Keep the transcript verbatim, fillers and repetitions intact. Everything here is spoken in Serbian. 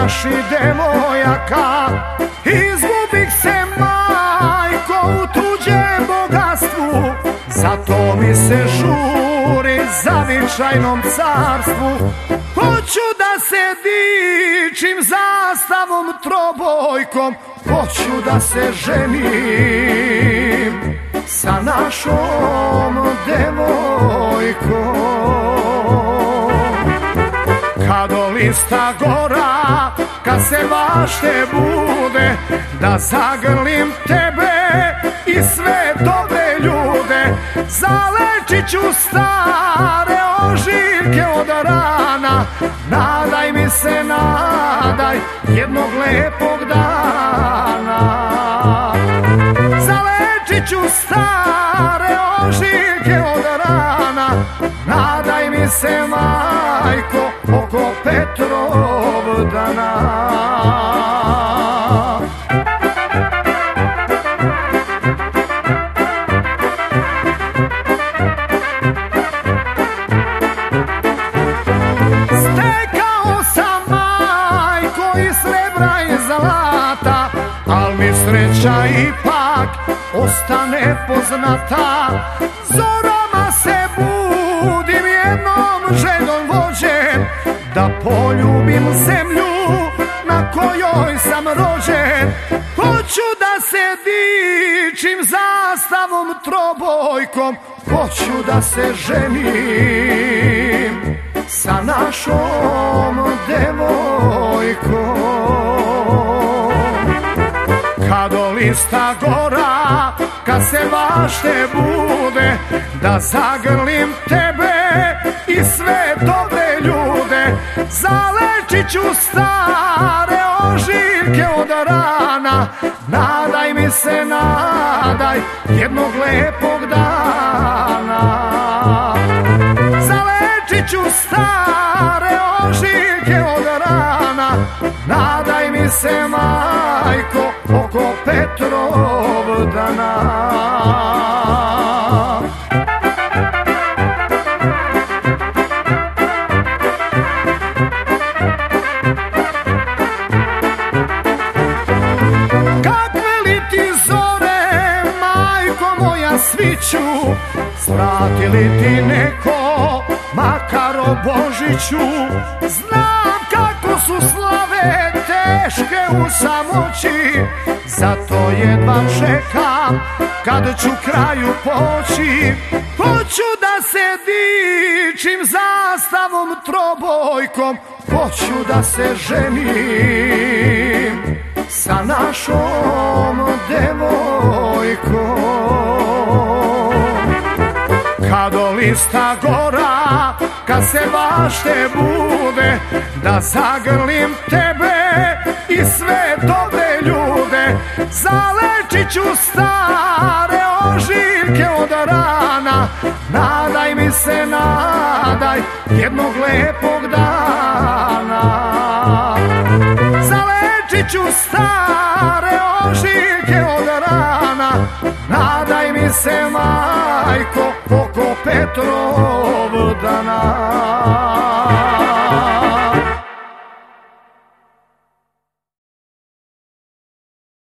imaš i devojaka. Izgubih se, majko, u tuđem bogatstvu, zato mi se žuri zavičajnom carstvu. Hoću da se dičim zastavom trobojkom, hoću da se ženim sa našom devojkom. Kad olista gora, kad se vašte bude, da zagrlim tebe i sve dobre ljude. Zalečit ću stare ožiljke od rana, nadaj mi se, nadaj jednog lepog dana. Zalečit ću stare ožiljke od rana, nadaj mi se, majko, oko Petrovdana. Stekao sam, majko, i srebra i zlata, al mi sreća ipak ostane poznata. Zorama se budim jednom željom vođen, da poljubim zemlju na kojoj sam rođen. Hoću da se dičim zastavom trobojkom, hoću da se ženim sa našom devojkom. Kad olista gora, kad se vašte bude, da zagrlim tebe i sve dobre ljude. Zalečit ću stare ožiljke od rana, nadaj mi se, nadaj jednog lepog dana. Zalečit ću stare ožiljke od rana, nadaj mi se, majko, oko Petrovdana. Kakve li ti zore, majko moja, sviću, svrati li ti neko, makar o Božiću. Znam kako su slave teške u samoći, zato jedva čekam kad ću kraju poći. Hoću da se dičim zastavom trobojkom, hoću da se ženim sa našom devojkom. Kad olista gora, kad se vašte bude, da zagrlim tebe i sve dobre ljude. Zalečit ću stare ožiljke od rana, nadaj mi se, nadaj jednog lepog dana. Zalečit ću stare ožiljke od rana, nadaj mi se, majko, oko Petrovdana.